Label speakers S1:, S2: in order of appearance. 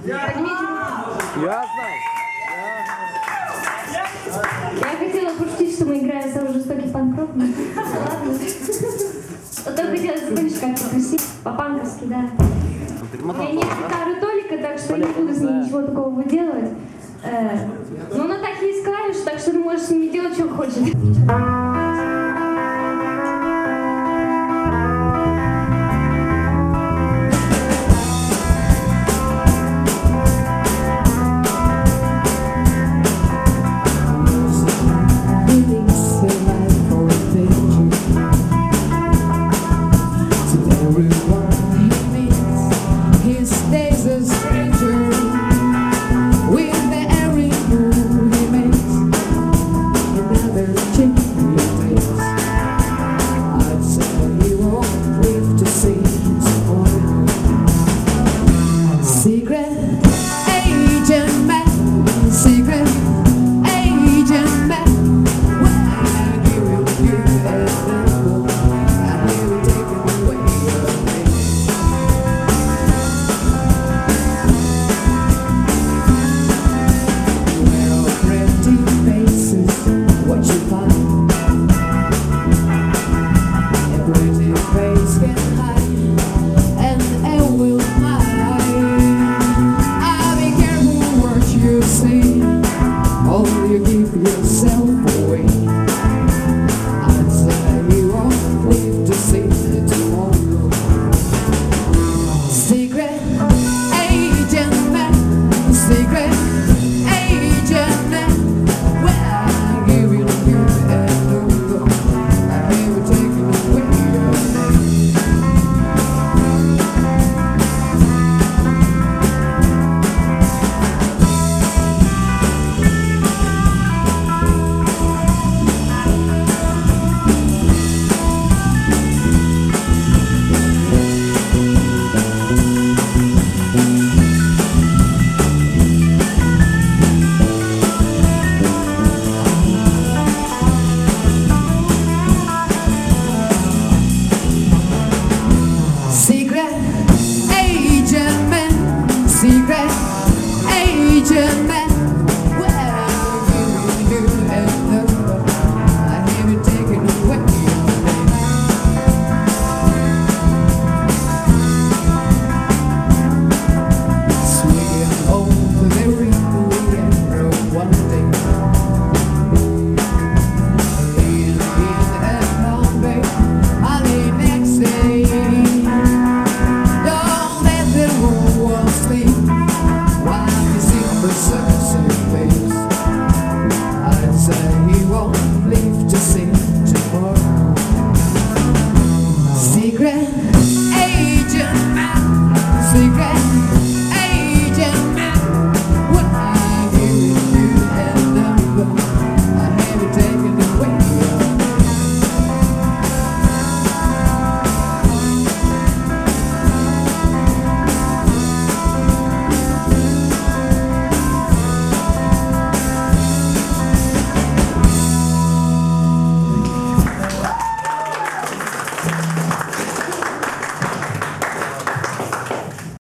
S1: Ясно.
S2: Я хотела пошутить, что мы играем самый жестокий панк-рок. Ладно. Потом хотела закончить как-то красиво, по-панковски, да. У меня нет гитары Толика, так что я не буду с ней ничего такого выделывать. Но она так есть клавиш, так что ты можешь с ними делать, что хочешь.